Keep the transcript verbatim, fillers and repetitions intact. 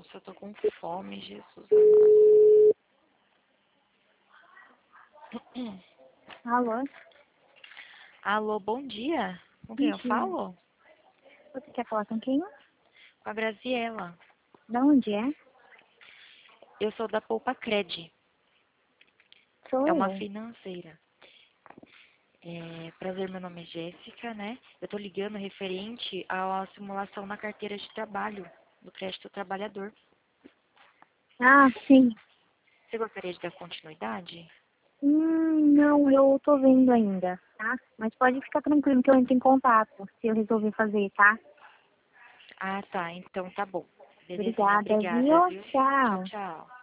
Nossa, eu tô com fome, Jesus amado. Alô? Alô, bom dia. Com quem Bom eu dia. falo? Você quer falar com quem? Com a Graziela. Da onde é? Eu sou da Poupa Cred. Sou É uma eu. financeira. É, prazer, meu nome é Jéssica, né? Eu tô ligando referente à simulação na carteira de trabalho do crédito trabalhador. Ah, sim. Você gostaria de dar continuidade? Hum, não, eu tô vendo ainda, tá? Mas pode ficar tranquilo que eu entro em contato se eu resolver fazer, tá? Ah, tá. Então tá bom. Belezinha. Obrigada, Obrigada, viu? viu? Tchau, Tchau. tchau.